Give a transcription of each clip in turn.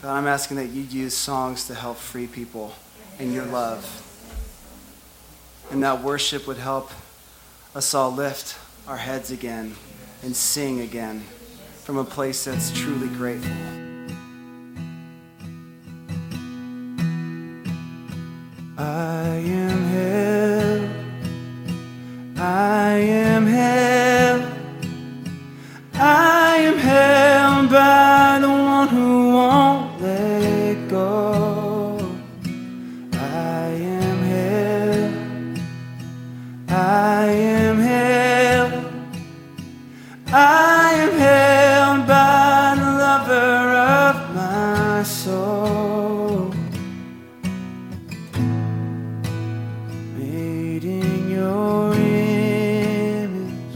God, I'm asking that you use songs to help free people in your love. And that worship would help us all lift our heads again and sing again from a place that's truly grateful. I am held, I am held, I am held by the one who won't let go. I am held, I am held, I am held by the lover of my soul. Made in your image,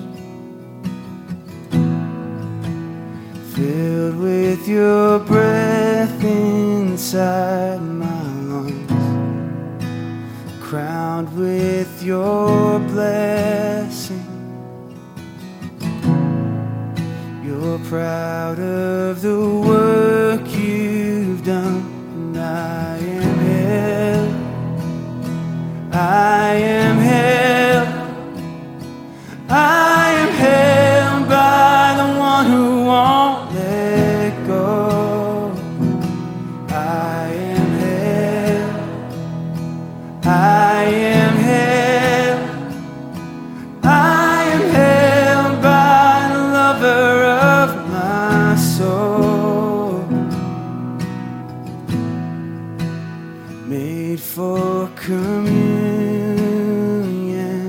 filled with your breath inside my lungs, crowned with your blessing. You're proud of the work you've done, and I am held, I am held, I am held by the one who won't let go. I am held, I am held, I am held by the lover of my soul. Made for communion,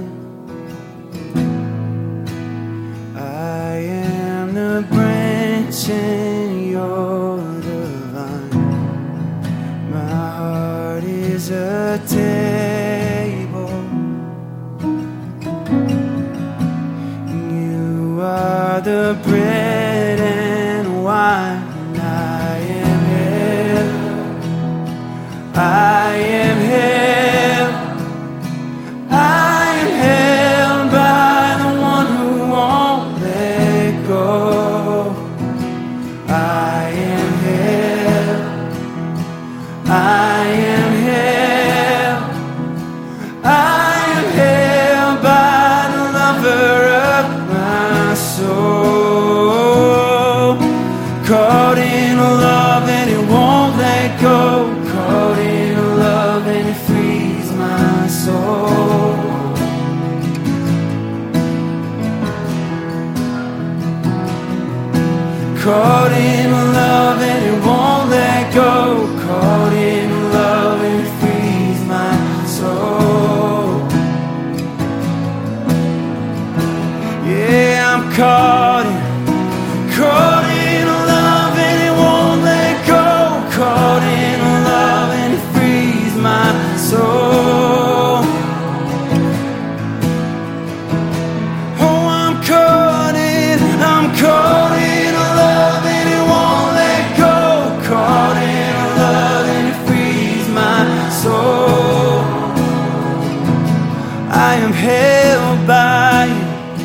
I am the branch and you're the vine. My heart is a table, you are the bread and wine. I am held, I am held, I am held by the one who won't let go. I am held, I am held, I am held by the lover of my soul. Caught in love and it won't let go. Caught in love and it frees my soul. Caught in love and it won't let go. Caught in love and it frees my soul. Yeah, I'm caught in love and it won't let go. Caught in love and it frees my soul. Oh, I'm caught in love and it won't let go. Caught in love and it frees my soul. I am held by you.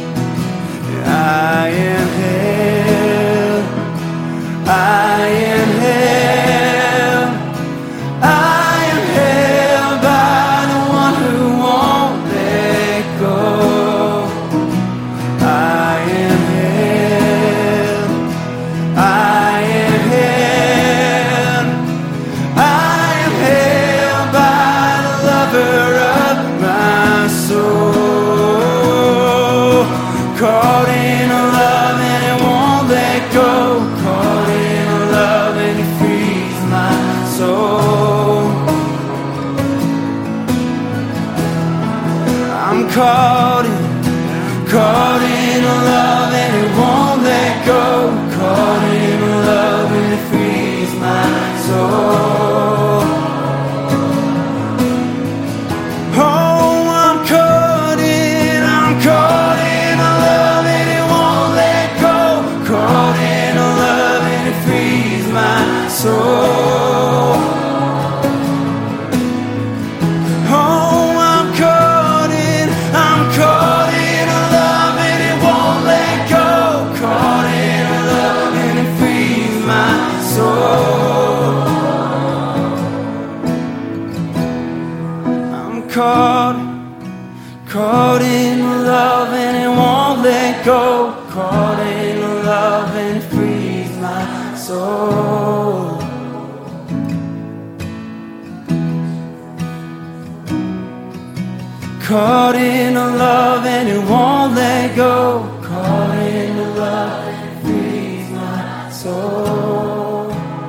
I am held, I am held, I am held by the one who won't let go. I am held, I am held, I am held by the lover of my soul. Caught in love and it won't let go. Caught in love and it frees my soul. I'm caught in love and it won't let go. Caught in love and it frees my soul. Oh, I'm caught in love and it won't let go. Caught in love and it frees my soul. Oh, I'm caught in love and it won't let go. Caught in love and it frees my soul. soul. Caught in a love and it won't let go. Caught in a love that frees my soul.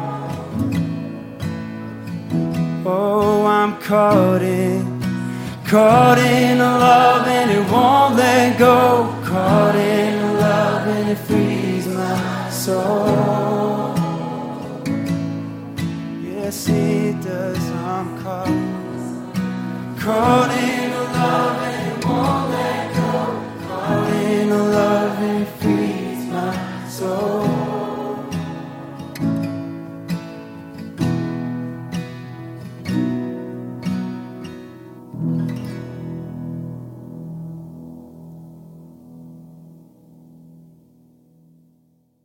Oh, I'm caught in a love and it won't let go. Caught in a love and it frees my soul. Yes, it does. I'm caught in a love.